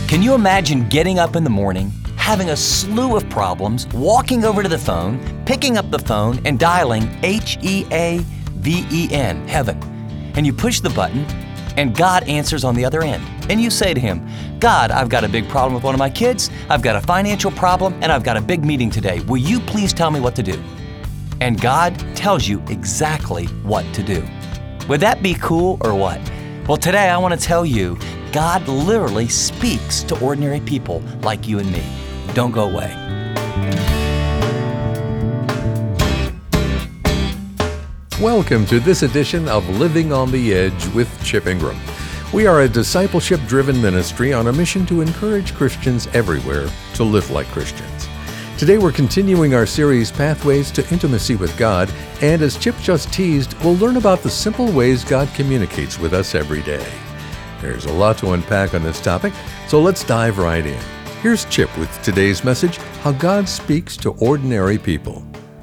Can you imagine getting up in the morning, having a slew of problems, walking over to the phone, picking up the phone, and dialing H-E-A-V-E-N, heaven. And you push the button, and God answers on the other end. And you say to Him, God, I've got a big problem with one of my kids, I've got a financial problem, and I've got a big meeting today. Will you please tell me what to do? And God tells you exactly what to do. Would that be cool or what? Well, today I want to tell you, God literally speaks to ordinary people like you and me. Don't go away. Welcome to this edition of Living on the Edge with Chip Ingram. We are a discipleship-driven ministry on a mission to encourage Christians everywhere to live like Christians. Today we're continuing our series, Pathways to Intimacy with God, and as Chip just teased, we'll learn about the simple ways God communicates with us every day. There's a lot to unpack on this topic, so let's dive right in. Here's Chip with today's message, How God Speaks to Ordinary People.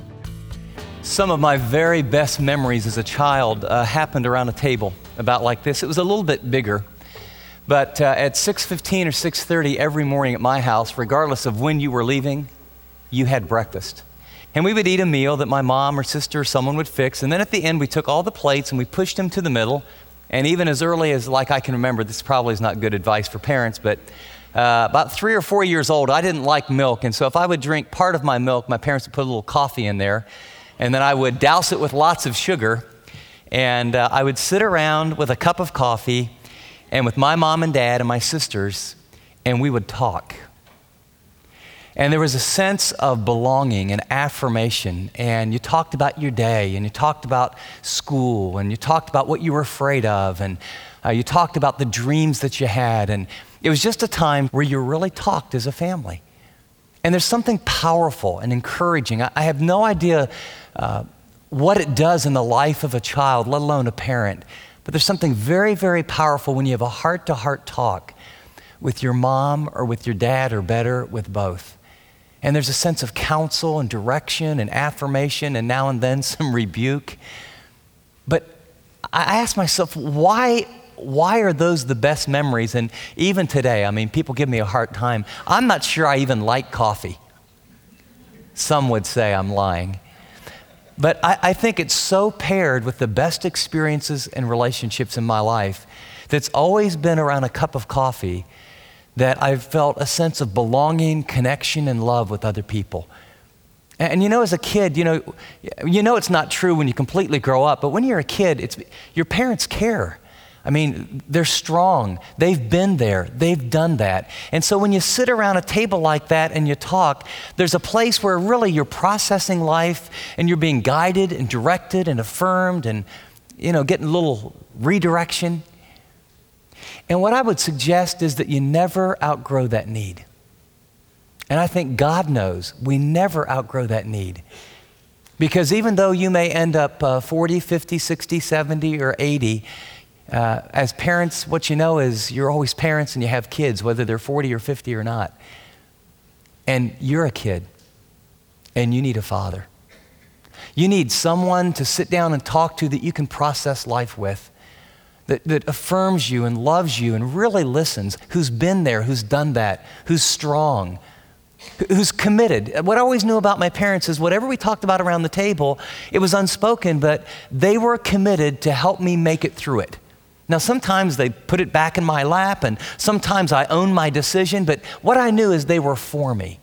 Some of my very best memories as a child happened around a table about like this. It was a little bit bigger, but at 6:15 or 6:30 every morning at my house, regardless of when you were leaving, you had breakfast. And we would eat a meal that my mom or sister or someone would fix, and then at the end we took all the plates and we pushed them to the middle. And even as early as I can remember, this probably is not good advice for parents, but about 3 or 4 years old, I didn't like milk. And so if I would drink part of my milk, my parents would put a little coffee in there, and then I would douse it with lots of sugar. And I would sit around with a cup of coffee and with my mom and dad and my sisters, and we would talk. And there was a sense of belonging and affirmation, and you talked about your day, and you talked about school, and you talked about what you were afraid of, and you talked about the dreams that you had, and it was just a time where you really talked as a family. And there's something powerful and encouraging. I have no idea what it does in the life of a child, let alone a parent, but there's something very, very powerful when you have a heart-to-heart talk with your mom or with your dad, or better, with both. And there's a sense of counsel and direction and affirmation and now and then some rebuke. But I ask myself, why are those the best memories? And even today, I mean, people give me a hard time. I'm not sure I even like coffee. Some would say I'm lying. But I think it's so paired with the best experiences and relationships in my life that's always been around a cup of coffee, that I've felt a sense of belonging, connection, and love with other people. And you know, as a kid, you know it's not true when you completely grow up, but when you're a kid, your parents care. I mean, they're strong. They've been there. They've done that. And so when you sit around a table like that and you talk, there's a place where really you're processing life and you're being guided and directed and affirmed and, getting a little redirection. And what I would suggest is that you never outgrow that need. And I think God knows we never outgrow that need. Because even though you may end up 40, 50, 60, 70, or 80, as parents, what you know is you're always parents and you have kids, whether they're 40 or 50 or not. And you're a kid, and you need a father. You need someone to sit down and talk to that you can process life with. That affirms you and loves you and really listens, who's been there, who's done that, who's strong, who's committed. What I always knew about my parents is whatever we talked about around the table, it was unspoken, but they were committed to help me make it through it. Now, sometimes they put it back in my lap, and sometimes I owned my decision, but what I knew is they were for me.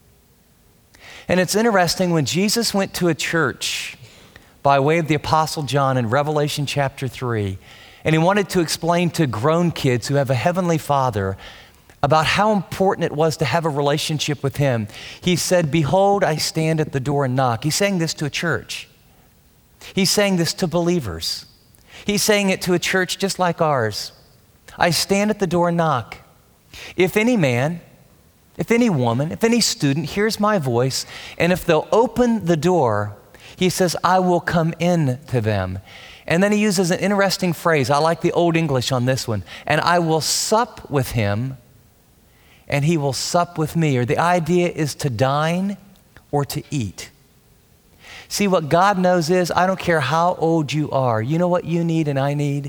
And it's interesting, when Jesus went to a church by way of the Apostle John in Revelation chapter 3, and he wanted to explain to grown kids who have a heavenly Father about how important it was to have a relationship with him. He said, "Behold, I stand at the door and knock." He's saying this to a church. He's saying this to believers. He's saying it to a church just like ours. I stand at the door and knock. If any man, if any woman, if any student hears my voice, and if they'll open the door, he says, I will come in to them. And then he uses an interesting phrase. I like the Old English on this one. And I will sup with him, and he will sup with me. Or the idea is to dine or to eat. See, what God knows is, I don't care how old you are. You know what you need and I need?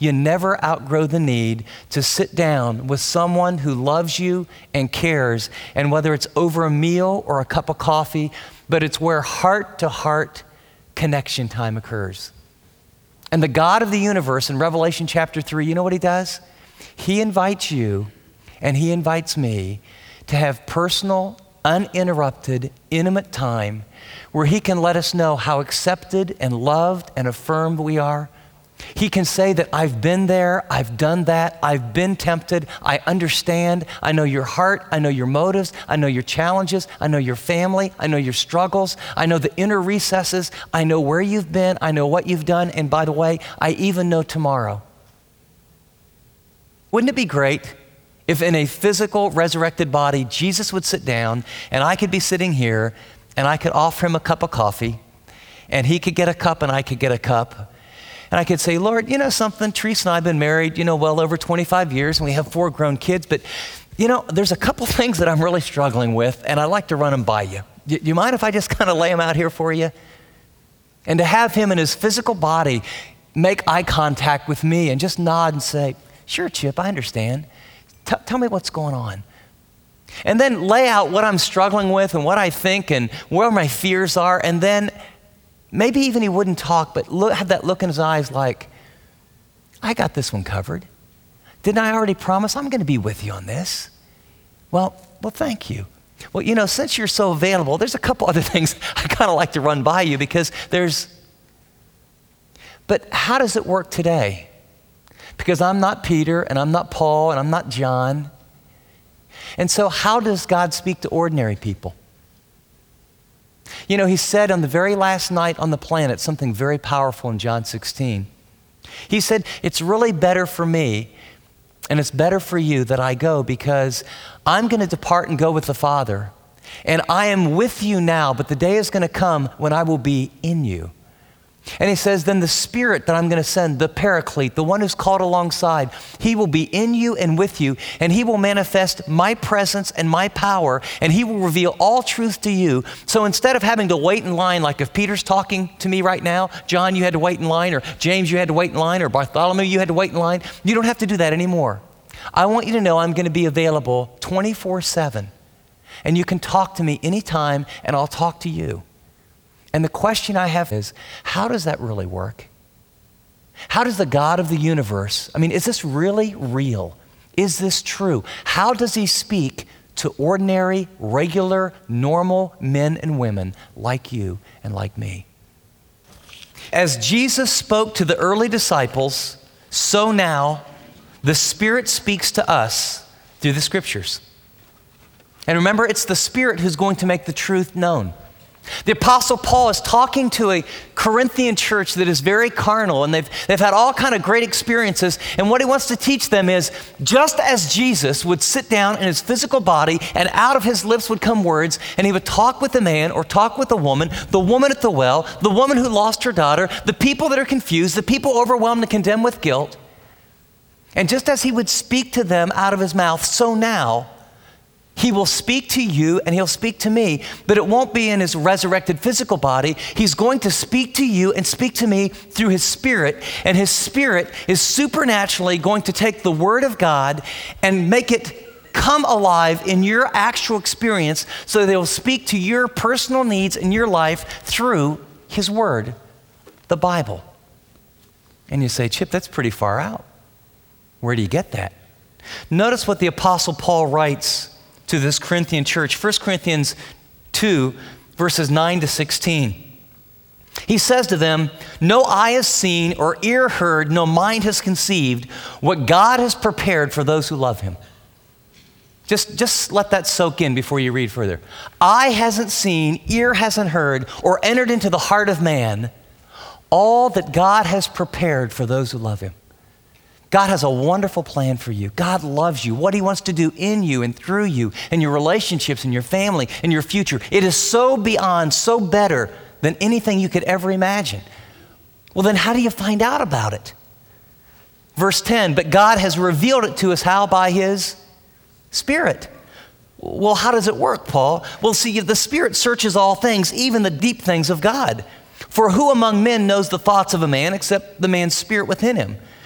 you never outgrow the need to sit down with someone who loves you and cares, and whether it's over a meal or a cup of coffee, but it's where heart-to-heart connection time occurs. And the God of the universe in Revelation chapter 3, you know what he does? He invites you and he invites me to have personal, uninterrupted, intimate time where he can let us know how accepted and loved and affirmed we are. He can say that I've been there, I've done that, I've been tempted, I understand, I know your heart, I know your motives, I know your challenges, I know your family, I know your struggles, I know the inner recesses, I know where you've been, I know what you've done, and by the way, I even know tomorrow. Wouldn't it be great if in a physical resurrected body, Jesus would sit down and I could be sitting here and I could offer him a cup of coffee and he could get a cup and I could get a cup. And I could say, Lord, you know something, Teresa and I have been married, well over 25 years and we have 4 grown kids, but there's a couple things that I'm really struggling with and I'd like to run them by you. Do you mind if I just kind of lay them out here for you? And to have him in his physical body make eye contact with me and just nod and say, sure, Chip, I understand. Tell me what's going on. And then lay out what I'm struggling with and what I think and where my fears are, and then maybe even he wouldn't talk, but have that look in his eyes like, I got this one covered. Didn't I already promise I'm going to be with you on this? Well, thank you. Well, since you're so available, there's a couple other things I kind of like to run by you because but how does it work today? Because I'm not Peter and I'm not Paul and I'm not John. And so how does God speak to ordinary people? He said on the very last night on the planet something very powerful in John 16. He said, it's really better for me and it's better for you that I go because I'm going to depart and go with the Father. And I am with you now, but the day is going to come when I will be in you. And he says, then the Spirit that I'm going to send, the Paraclete, the one who's called alongside, he will be in you and with you, and he will manifest my presence and my power, and he will reveal all truth to you. So instead of having to wait in line, like if Peter's talking to me right now, John, you had to wait in line, or James, you had to wait in line, or Bartholomew, you had to wait in line, you don't have to do that anymore. I want you to know I'm going to be available 24/7, and you can talk to me anytime, and I'll talk to you. And the question I have is, how does that really work? How does the God of the universe, is this really real? Is this true? How does he speak to ordinary, regular, normal men and women like you and like me? As Jesus spoke to the early disciples, so now the Spirit speaks to us through the Scriptures. And remember, it's the Spirit who's going to make the truth known. The Apostle Paul is talking to a Corinthian church that is very carnal, and they've had all kind of great experiences, and what he wants to teach them is, just as Jesus would sit down in his physical body and out of his lips would come words, and he would talk with a man or talk with a woman, the woman at the well, the woman who lost her daughter, the people that are confused, the people overwhelmed and condemned with guilt, and just as he would speak to them out of his mouth, so now he will speak to you and he'll speak to me, but it won't be in his resurrected physical body. He's going to speak to you and speak to me through his Spirit, and his Spirit is supernaturally going to take the Word of God and make it come alive in your actual experience so that it will speak to your personal needs in your life through his Word, the Bible. And you say, Chip, that's pretty far out. Where do you get that? Notice what the Apostle Paul writes to this Corinthian church, 1 Corinthians 2, verses 9 to 16. He says to them, no eye has seen or ear heard, no mind has conceived what God has prepared for those who love him. Just let that soak in before you read further. Eye hasn't seen, ear hasn't heard, or entered into the heart of man all that God has prepared for those who love him. God has a wonderful plan for you. God loves you. What he wants to do in you and through you and your relationships and your family and your future. It is so beyond, so better than anything you could ever imagine. Well, then how do you find out about it? Verse 10, but God has revealed it to us how? By his Spirit. Well, how does it work, Paul? Well, see, the Spirit searches all things, even the deep things of God. For who among men knows the thoughts of a man except the man's spirit within him?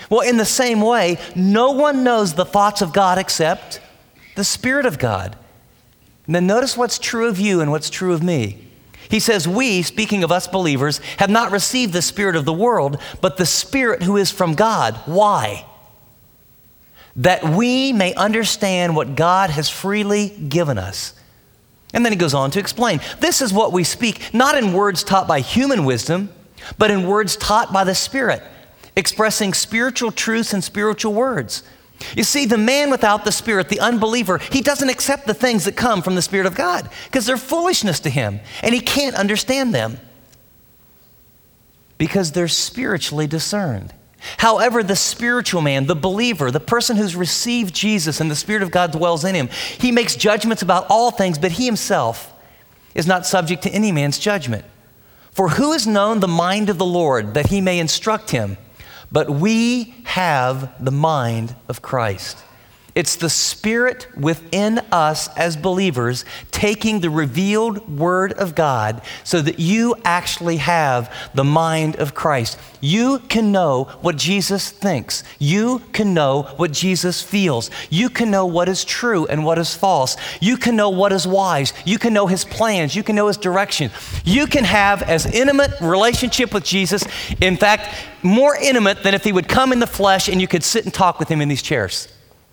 Well, in the same way, no one knows the thoughts of God except the Spirit of God. And then notice what's true of you and what's true of me. He says, we, speaking of us believers, have not received the spirit of the world, but the Spirit who is from God. Why? That we may understand what God has freely given us. And then he goes on to explain, this is what we speak, not in words taught by human wisdom, but in words taught by the Spirit, expressing spiritual truths and spiritual words. You see, the man without the Spirit, the unbeliever, he doesn't accept the things that come from the Spirit of God because they're foolishness to him and he can't understand them because they're spiritually discerned. However, the spiritual man, the believer, the person who's received Jesus and the Spirit of God dwells in him, he makes judgments about all things, but he himself is not subject to any man's judgment. For who has known the mind of the Lord that he may instruct him? But we have the mind of Christ. It's the Spirit within us as believers taking the revealed Word of God so that you actually have the mind of Christ. You can know what Jesus thinks. You can know what Jesus feels. You can know what is true and what is false. You can know what is wise. You can know His plans. You can know His direction. You can have as intimate relationship with Jesus, in fact, more intimate than if He would come in the flesh and you could sit and talk with Him in these chairs.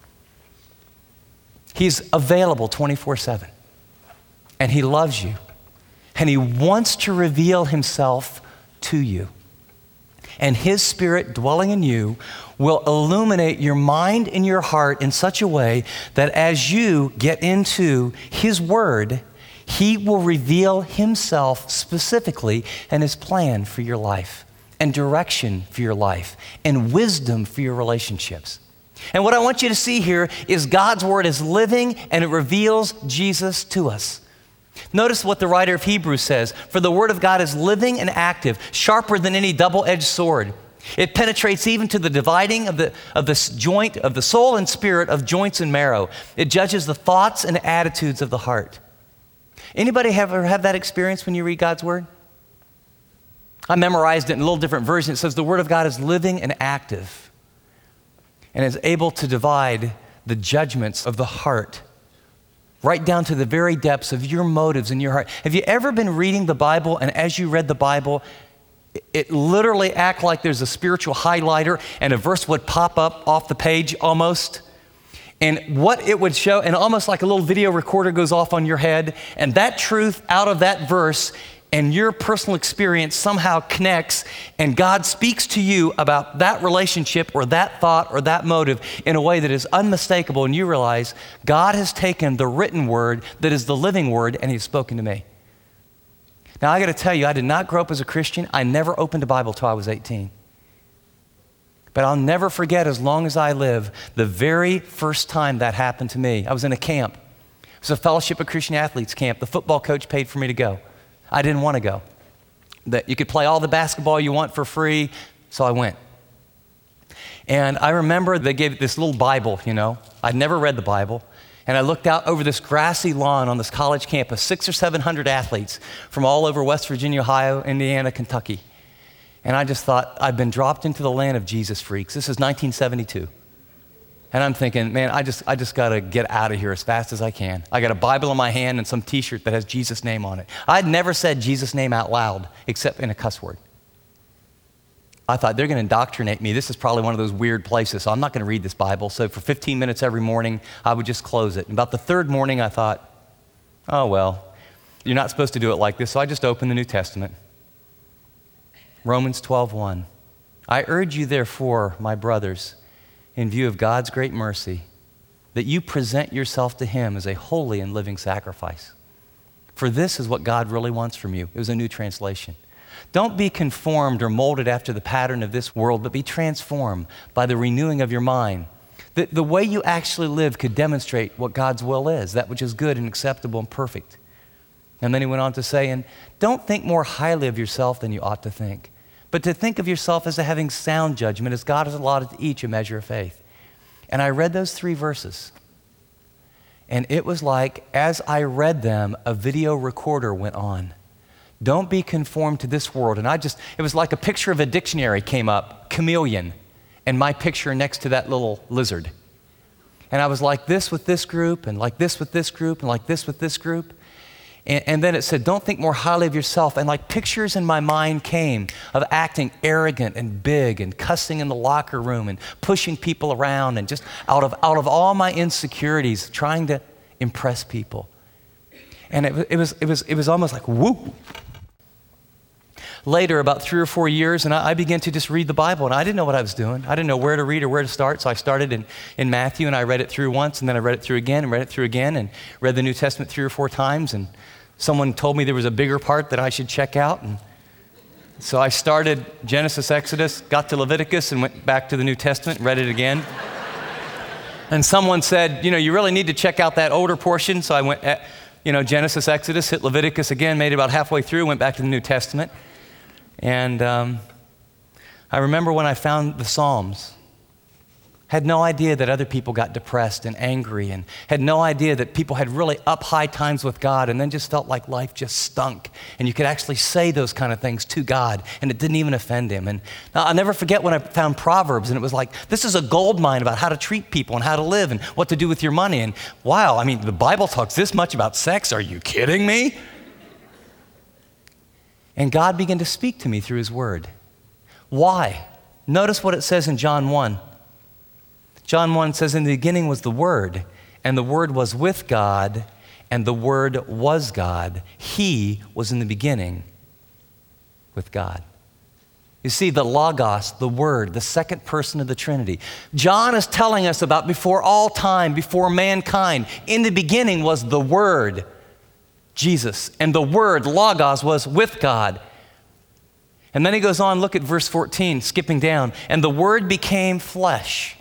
He's available 24/7, and He loves you, and He wants to reveal Himself to you. And His Spirit dwelling in you will illuminate your mind and your heart in such a way that as you get into His Word, He will reveal Himself specifically and His plan for your life, and direction for your life, and wisdom for your relationships. And what I want you to see here is God's Word is living and it reveals Jesus to us. Notice what the writer of Hebrews says, for the Word of God is living and active, sharper than any double-edged sword. It penetrates even to the dividing of the joint of the soul and spirit, of joints and marrow. It judges the thoughts and attitudes of the heart. Anybody ever have that experience when you read God's Word? I memorized it in a little different version. It says the Word of God is living and active, and is able to divide the judgments of the heart right down to the very depths of your motives in your heart. Have you ever been reading the Bible, and as you read the Bible, it literally acted like there's a spiritual highlighter and a verse would pop up off the page almost? And what it would show, and almost like a little video recorder goes off on your head, and that truth out of that verse and your personal experience somehow connects, and God speaks to you about that relationship or that thought or that motive in a way that is unmistakable, and you realize God has taken the written word that is the living word and He's spoken to me. Now I got to tell you, I did not grow up as a Christian. I never opened a Bible till I was 18. But I'll never forget, as long as I live, the very first time that happened to me. I was in a camp. It was a Fellowship of Christian Athletes camp. The football coach paid for me to go. I didn't want to go. That you could play all the basketball you want for free, so I went. And I remember they gave this little Bible, I'd never read the Bible. And I looked out over this grassy lawn on this college campus, 600 or 700 athletes from all over West Virginia, Ohio, Indiana, Kentucky. And I just thought, I've been dropped into the land of Jesus freaks. This is 1972. And I'm thinking, man, I just got to get out of here as fast as I can. I got a Bible in my hand and some t-shirt that has Jesus' name on it. I'd never said Jesus' name out loud, except in a cuss word. I thought, they're going to indoctrinate me. This is probably one of those weird places, so I'm not going to read this Bible. So for 15 minutes every morning, I would just close it. And about the third morning, I thought, oh, well, you're not supposed to do it like this, so I just opened the New Testament. Romans 12:1. I urge you, therefore, my brothers, in view of God's great mercy, that you present yourself to Him as a holy and living sacrifice. For this is what God really wants from you. It was a new translation. Don't be conformed or molded after the pattern of this world, but be transformed by the renewing of your mind. The way you actually live could demonstrate what God's will is, that which is good and acceptable and perfect. And then he went on to say, and don't think more highly of yourself than you ought to think, but to think of yourself as having sound judgment, as God has allotted to each a measure of faith. And I read those 3 verses, and it was like, as I read them, a video recorder went on. Don't be conformed to this world. And it was like a picture of a dictionary came up, chameleon. and my picture next to that little lizard. And I was like this with this group, and like this with this group, and like this with this group. And then it said, don't think more highly of yourself. And like pictures in my mind came of acting arrogant and big and cussing in the locker room and pushing people around and just out of all my insecurities, trying to impress people. And it was almost like, whoop. Later, about 3 or 4 years, and I began to just read the Bible, and I didn't know what I was doing. I didn't know where to read or where to start, so I started in Matthew, and I read it through once, and then I read it through again, and read it through again, and read the New Testament 3 or 4 times, and someone told me there was a bigger part that I should check out, and so I started Genesis, Exodus, got to Leviticus, and went back to the New Testament, read it again. And someone said, you really need to check out that older portion, so I went, Genesis, Exodus, hit Leviticus again, made it about halfway through, went back to the New Testament. And I remember when I found the Psalms, had no idea that other people got depressed and angry, and had no idea that people had really up high times with God and then just felt like life just stunk. And you could actually say those kind of things to God, and it didn't even offend him. And I'll never forget when I found Proverbs, and it was like, this is a gold mine about how to treat people and how to live and what to do with your money. And wow, the Bible talks this much about sex. Are you kidding me? And God began to speak to me through his word. Why? Notice what it says in John 1. John 1 says, in the beginning was the Word, and the Word was with God, and the Word was God. He was in the beginning with God. You see, the Logos, the Word, the second person of the Trinity. John is telling us about before all time, before mankind. In the beginning was the Word, Jesus, and the Word, Logos, was with God. And then he goes on, look at verse 14, skipping down. And the Word became flesh.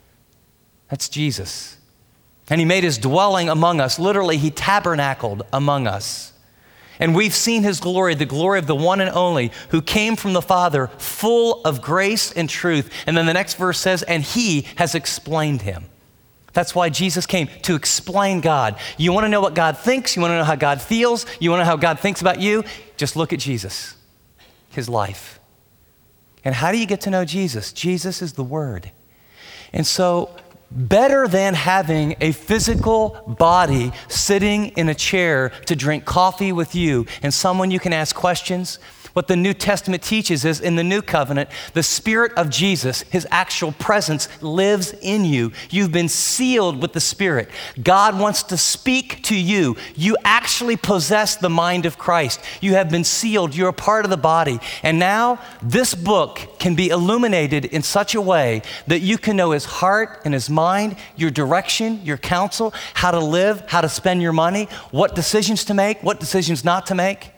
That's Jesus. And he made his dwelling among us. Literally, he tabernacled among us. And we've seen his glory, the glory of the one and only who came from the Father, full of grace and truth. And then the next verse says, and he has explained him. That's why Jesus came, to explain God. You want to know what God thinks? You want to know how God feels? You want to know how God thinks about you? Just look at Jesus, his life. And how do you get to know Jesus? Jesus is the Word. And so, better than having a physical body sitting in a chair to drink coffee with you and someone you can ask questions, what the New Testament teaches is in the New Covenant, the Spirit of Jesus, his actual presence, lives in you. You've been sealed with the Spirit. God wants to speak to you. You actually possess the mind of Christ. You have been sealed. You're a part of the body. And now this book can be illuminated in such a way that you can know his heart and his mind, your direction, your counsel, how to live, how to spend your money, what decisions to make, what decisions not to make.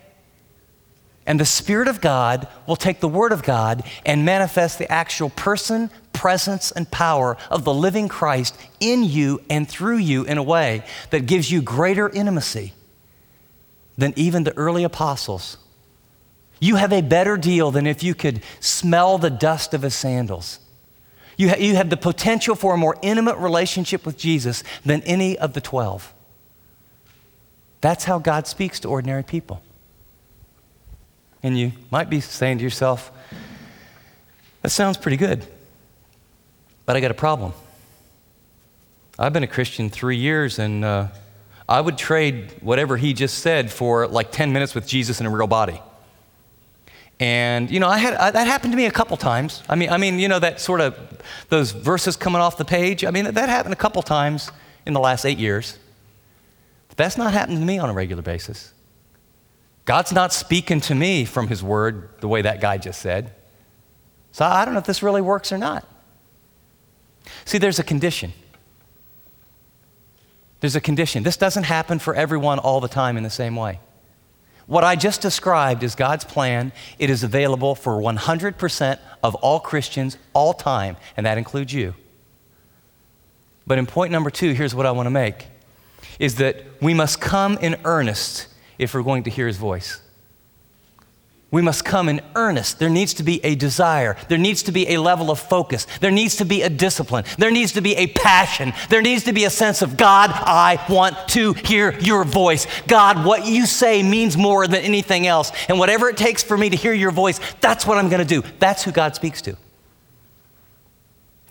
And the Spirit of God will take the Word of God and manifest the actual person, presence, and power of the living Christ in you and through you in a way that gives you greater intimacy than even the early apostles. You have a better deal than if you could smell the dust of his sandals. You have the potential for a more intimate relationship with Jesus than any of the 12. That's how God speaks to ordinary people. And you might be saying to yourself, that sounds pretty good, but I got a problem. I've been a Christian 3 years, and I would trade whatever he just said for like 10 minutes with Jesus in a real body. And, that happened to me a couple times. I mean, that sort of, those verses coming off the page, that happened a couple times in the last 8 years. But that's not happening to me on a regular basis. God's not speaking to me from his word the way that guy just said. So I don't know if this really works or not. See, there's a condition. There's a condition. This doesn't happen for everyone all the time in the same way. What I just described is God's plan. It is available for 100% of all Christians all time, and that includes you. But in point number 2, here's what I want to make, is that we must come in earnest if we're going to hear his voice. We must come in earnest. There needs to be a desire. There needs to be a level of focus. There needs to be a discipline. There needs to be a passion. There needs to be a sense of, God, I want to hear your voice. God, what you say means more than anything else. And whatever it takes for me to hear your voice, that's what I'm going to do. That's who God speaks to.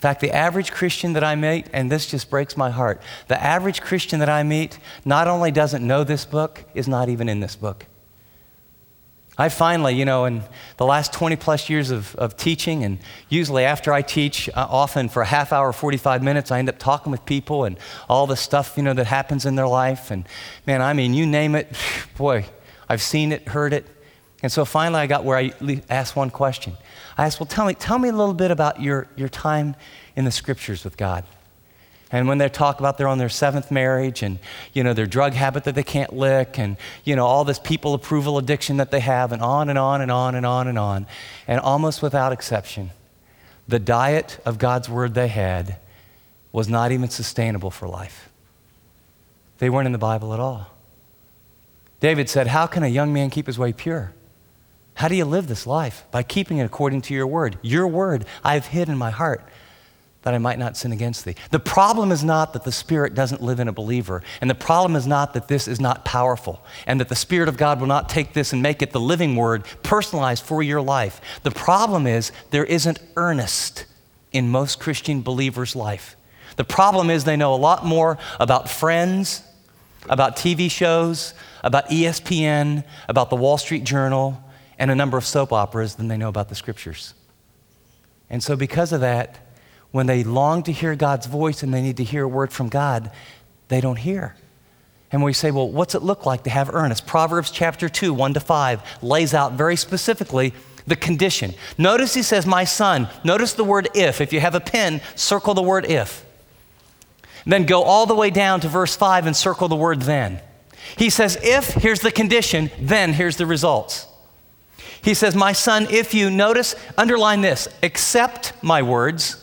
fact, the average Christian that I meet, and this just breaks my heart, the average Christian that I meet not only doesn't know this book, is not even in this book. I finally, in the last 20 plus years of teaching, and usually after I teach, often for a half hour, 45 minutes, I end up talking with people and all the stuff, that happens in their life. And man, you name it, boy, I've seen it, heard it. And so finally I got where I asked one question. I asked, well, tell me a little bit about your time in the scriptures with God. And when they talk about they're on their 7th marriage and, their drug habit that they can't lick and, all this people approval addiction that they have and on and on and on and on and on. And almost without exception, the diet of God's word they had was not even sustainable for life. They weren't in the Bible at all. David said, how can a young man keep his way pure? How do you live this life? By keeping it according to your word. Your word I have hid in my heart, that I might not sin against thee. The problem is not that the Spirit doesn't live in a believer, and the problem is not that this is not powerful, and that the Spirit of God will not take this and make it the living word, personalized for your life. The problem is there isn't earnest in most Christian believers' life. The problem is they know a lot more about Friends, about TV shows, about ESPN, about the Wall Street Journal, and a number of soap operas than they know about the Scriptures. And so because of that, when they long to hear God's voice and they need to hear a word from God, they don't hear. And we say, well, what's it look like to have earnest? Proverbs chapter 2, 1-5 lays out very specifically the condition. Notice he says, my son. Notice the word if. If you have a pen, circle the word if. Then go all the way down to verse 5 and circle the word then. He says, if, here's the condition, then here's the results. He says, my son, if you, notice, underline this, accept my words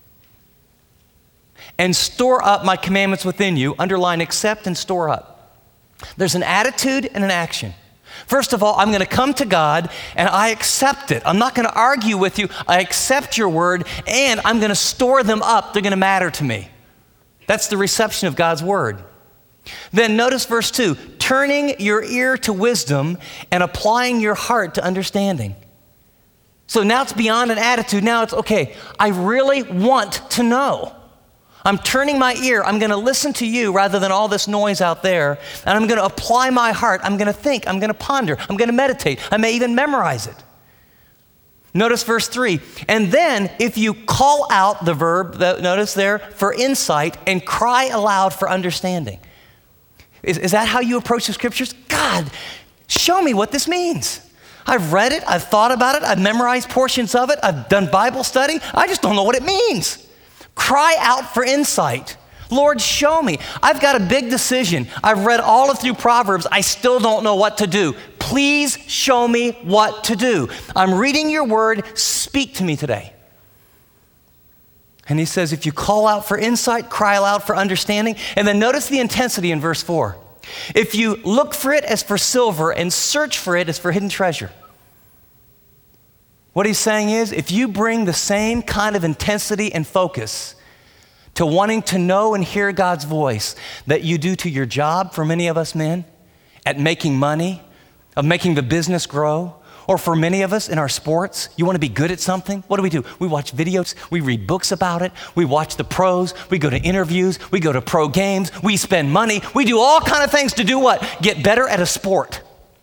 and store up my commandments within you. Underline accept and store up. There's an attitude and an action. First of all, I'm going to come to God and I accept it. I'm not going to argue with you. I accept your word and I'm going to store them up. They're going to matter to me. That's the reception of God's word. Then notice verse 2, turning your ear to wisdom and applying your heart to understanding. So now it's beyond an attitude. Now it's, okay, I really want to know. I'm turning my ear. I'm going to listen to you rather than all this noise out there. And I'm going to apply my heart. I'm going to think. I'm going to ponder. I'm going to meditate. I may even memorize it. Notice verse 3. And then if you call out the verb, notice there, for insight and cry aloud for understanding. Is that how you approach the scriptures? God, show me what this means. I've read it. I've thought about it. I've memorized portions of it. I've done Bible study. I just don't know what it means. Cry out for insight. Lord, show me. I've got a big decision. I've read all of through Proverbs. I still don't know what to do. Please show me what to do. I'm reading your word. Speak to me today. And he says, if you call out for insight, cry aloud for understanding. And then notice the intensity in verse 4. If you look for it as for silver and search for it as for hidden treasure. What he's saying is, if you bring the same kind of intensity and focus to wanting to know and hear God's voice that you do to your job, for many of us men, at making money, of making the business grow, or for many of us in our sports, you want to be good at something, what do? We watch videos, we read books about it, we watch the pros, we go to interviews, we go to pro games, we spend money, we do all kind of things to do what? Get better at a sport.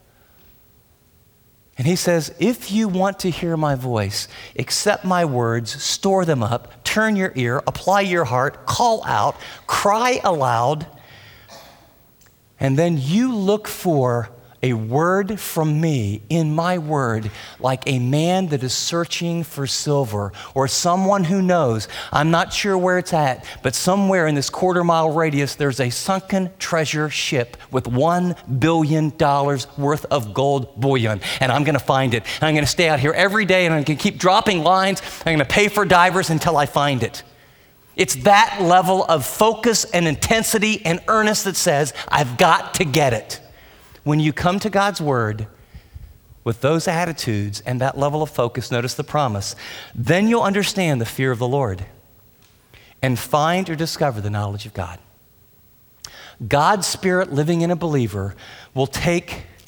And he says, if you want to hear my voice, accept my words, store them up, turn your ear, apply your heart, call out, cry aloud, and then you look for a word from me in my word, like a man that is searching for silver, or someone who knows, I'm not sure where it's at, but somewhere in this quarter-mile radius, there's a sunken treasure ship with $1 billion worth of gold bullion, and I'm going to find it. And I'm going to stay out here every day, and I'm going to keep dropping lines. I'm going to pay for divers until I find it. It's that level of focus and intensity and earnest that says, I've got to get it. When you come to God's word with those attitudes and that level of focus, notice the promise, then you'll understand the fear of the Lord and find or discover the knowledge of God. God's Spirit living in a believer will take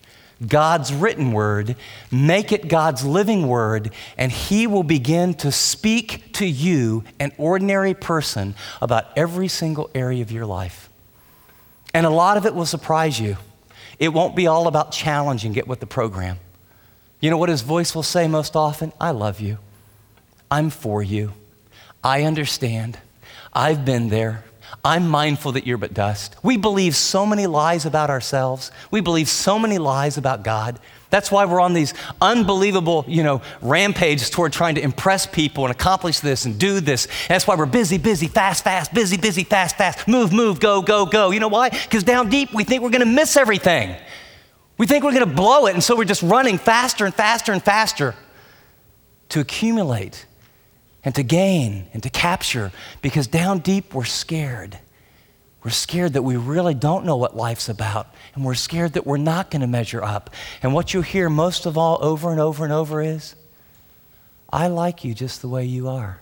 God's written word, make it God's living word, and He will begin to speak to you, an ordinary person, about every single area of your life. And a lot of it will surprise you. It won't be all about challenge and get with the program. You know what His voice will say most often? I love you. I'm for you. I understand. I've been there. I'm mindful that you're but dust. We believe so many lies about ourselves. We believe so many lies about God. That's why we're on these unbelievable, rampages toward trying to impress people and accomplish this and do this. And that's why we're busy, fast, busy, fast, move, go. You know why? Because down deep, we think we're going to miss everything. We think we're going to blow it, and so we're just running faster and faster to accumulate and to gain and to capture, because down deep we're scared. We're scared that we really don't know what life's about, and we're scared that we're not going to measure up. And what you'll hear most of all over and over is, I like you just the way you are.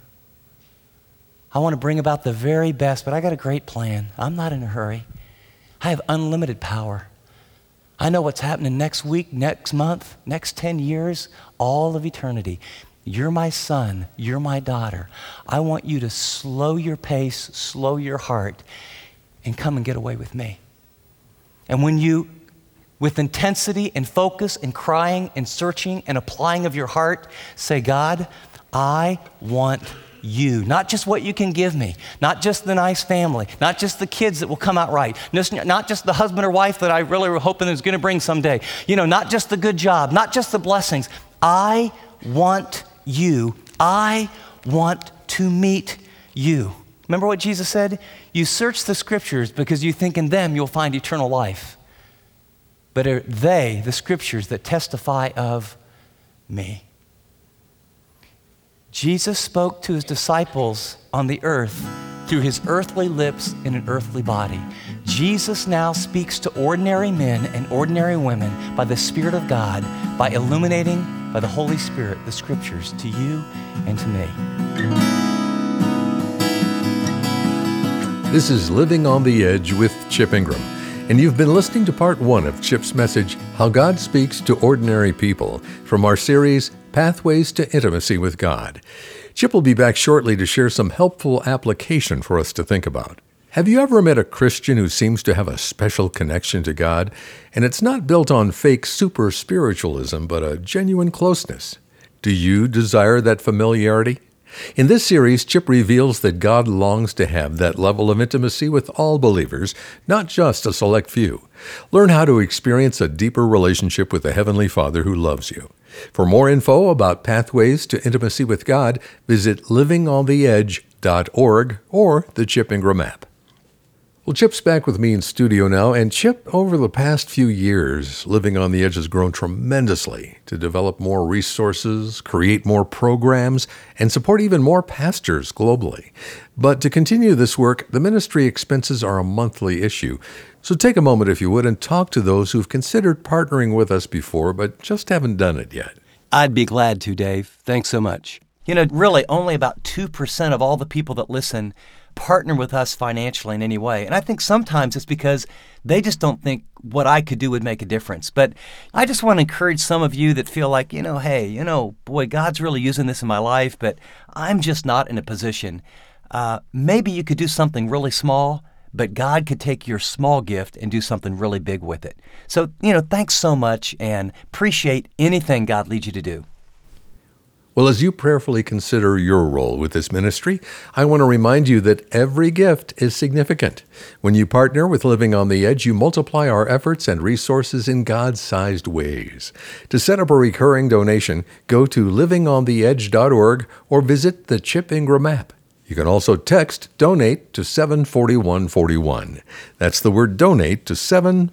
I want to bring about the very best, but I got a great plan. I'm not in a hurry. I have unlimited power. I know what's happening next week, next month, next 10 years, all of eternity. You're my son, you're my daughter. I want you to slow your pace, slow your heart, and come and get away with me. And when you, with intensity and focus and crying and searching and applying of your heart, say, God, I want you. Not just what you can give me, not just the nice family, not just the kids that will come out right, not just the husband or wife that I really were hoping is going to bring someday, not just the good job, not just the blessings. I want you. I want to meet you. Remember what Jesus said? You search the scriptures because you think in them you'll find eternal life. But are they, the scriptures, that testify of me? Jesus spoke to his disciples on the earth through his earthly lips in an earthly body. Jesus now speaks to ordinary men and ordinary women by the Spirit of God, by illuminating by the Holy Spirit the scriptures to you and to me. This is Living on the Edge with Chip Ingram, and you've been listening to part 1 of Chip's message, How God Speaks to Ordinary People, from our series, Pathways to Intimacy with God. Chip will be back shortly to share some helpful application for us to think about. Have you ever met a Christian who seems to have a special connection to God, and it's not built on fake super spiritualism, but a genuine closeness? Do you desire that familiarity? In this series, Chip reveals that God longs to have that level of intimacy with all believers, not just a select few. Learn how to experience a deeper relationship with the Heavenly Father who loves you. For more info about pathways to intimacy with God, visit livingontheedge.org or the Chip Ingram app. Well, Chip's back with me in studio now, and Chip, over the past few years, Living on the Edge has grown tremendously to develop more resources, create more programs, and support even more pastors globally. But to continue this work, the ministry expenses are a monthly issue. So take a moment, if you would, and talk to those who've considered partnering with us before, but just haven't done it yet. I'd be glad to, Dave. Thanks so much. Really, only about 2% of all the people that listen partner with us financially in any way. And I think sometimes it's because they just don't think what I could do would make a difference. But I just want to encourage some of you that feel like, hey, boy, God's really using this in my life, but I'm just not in a position. Maybe you could do something really small, but God could take your small gift and do something really big with it. So, thanks so much, and appreciate anything God leads you to do. Well, as you prayerfully consider your role with this ministry, I want to remind you that every gift is significant. When you partner with Living on the Edge, you multiply our efforts and resources in God-sized ways. To set up a recurring donation, go to livingontheedge.org or visit the Chip Ingram app. You can also text DONATE to 74141. That's the word DONATE to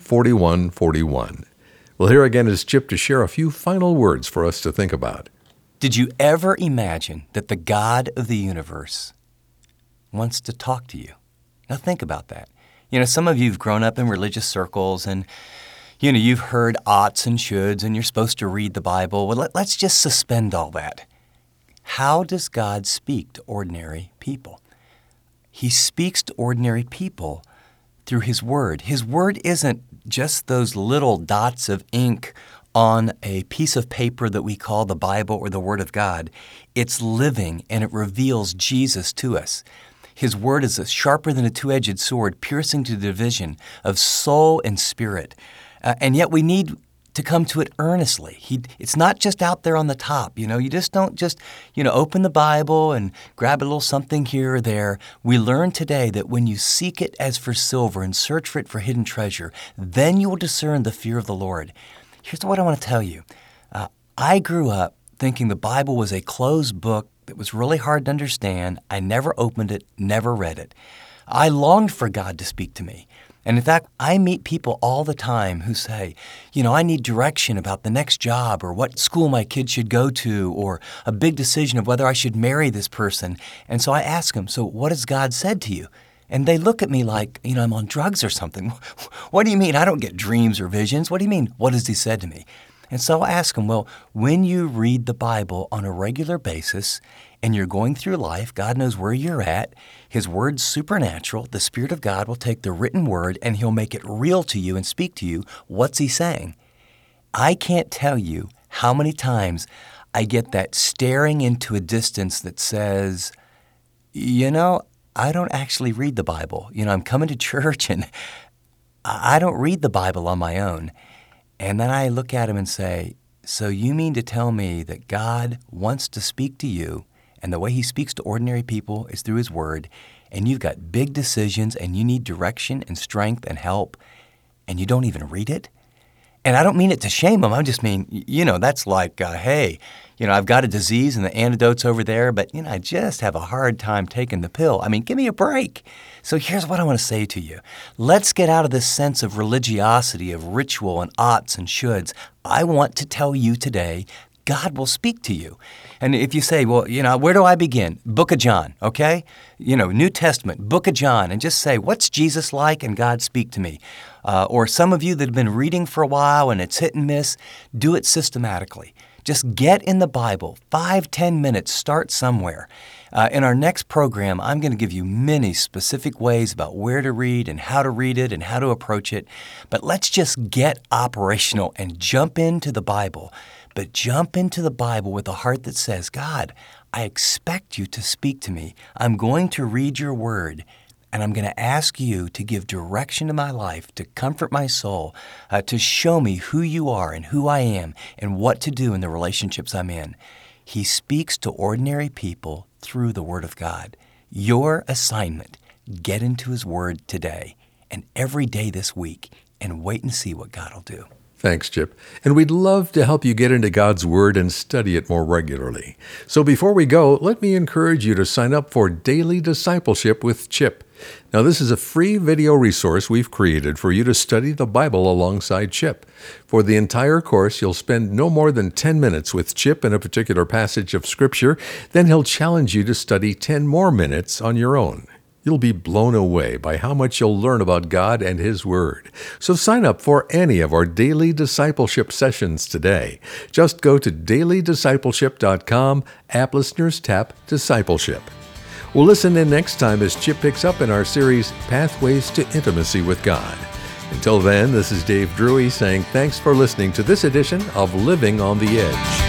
74141. Well, here again is Chip to share a few final words for us to think about. Did you ever imagine that the God of the universe wants to talk to you? Now think about that. Some of you have grown up in religious circles and, you've heard oughts and shoulds and you're supposed to read the Bible. Well, let's just suspend all that. How does God speak to ordinary people? He speaks to ordinary people through His Word. His Word isn't just those little dots of ink on a piece of paper that we call the Bible or the Word of God, it's living and it reveals Jesus to us. His Word is sharper than a two-edged sword, piercing to the division of soul and spirit. And yet we need to come to it earnestly. It's not just out there on the top. You just don't just, open the Bible and grab a little something here or there. We learn today that when you seek it as for silver and search for it for hidden treasure, then you will discern the fear of the Lord. Here's what I want to tell you. I grew up thinking the Bible was a closed book that was really hard to understand. I never opened it, never read it. I longed for God to speak to me. And in fact, I meet people all the time who say, I need direction about the next job or what school my kids should go to or a big decision of whether I should marry this person. And so I ask them, so what has God said to you? And they look at me like, I'm on drugs or something. What do you mean? I don't get dreams or visions. What do you mean? What has he said to me? And so I ask them, well, when you read the Bible on a regular basis and you're going through life, God knows where you're at. His Word's supernatural. The Spirit of God will take the written Word and He'll make it real to you and speak to you. What's He saying? I can't tell you how many times I get that staring into a distance that says, I don't actually read the Bible. I'm coming to church and I don't read the Bible on my own. And then I look at him and say, so you mean to tell me that God wants to speak to you, and the way He speaks to ordinary people is through His Word, and you've got big decisions, and you need direction and strength and help, and you don't even read it? And I don't mean it to shame them. I just mean, that's like, hey, I've got a disease and the antidote's over there, but, I just have a hard time taking the pill. I mean, give me a break. So here's what I want to say to you. Let's get out of this sense of religiosity, of ritual and oughts and shoulds. I want to tell you today, God will speak to you. And if you say, well, where do I begin? Book of John, okay? New Testament, Book of John, and just say, what's Jesus like? And God speak to me. Or some of you that have been reading for a while and it's hit and miss, do it systematically. Just get in the Bible, 5-10 minutes, start somewhere. In our next program, I'm going to give you many specific ways about where to read and how to read it and how to approach it. But let's just get operational and jump into the Bible. But jump into the Bible with a heart that says, God, I expect you to speak to me. I'm going to read your Word. And I'm going to ask you to give direction to my life, to comfort my soul, to show me who you are and who I am and what to do in the relationships I'm in. He speaks to ordinary people through the Word of God. Your assignment, get into His Word today and every day this week and wait and see what God will do. Thanks, Chip. And we'd love to help you get into God's Word and study it more regularly. So before we go, let me encourage you to sign up for Daily Discipleship with Chip. Now, this is a free video resource we've created for you to study the Bible alongside Chip. For the entire course, you'll spend no more than 10 minutes with Chip in a particular passage of Scripture. Then he'll challenge you to study 10 more minutes on your own. You'll be blown away by how much you'll learn about God and His Word. So sign up for any of our daily discipleship sessions today. Just go to dailydiscipleship.com, app listeners tap Discipleship. We'll listen in next time as Chip picks up in our series, Pathways to Intimacy with God. Until then, this is Dave Drury saying thanks for listening to this edition of Living on the Edge.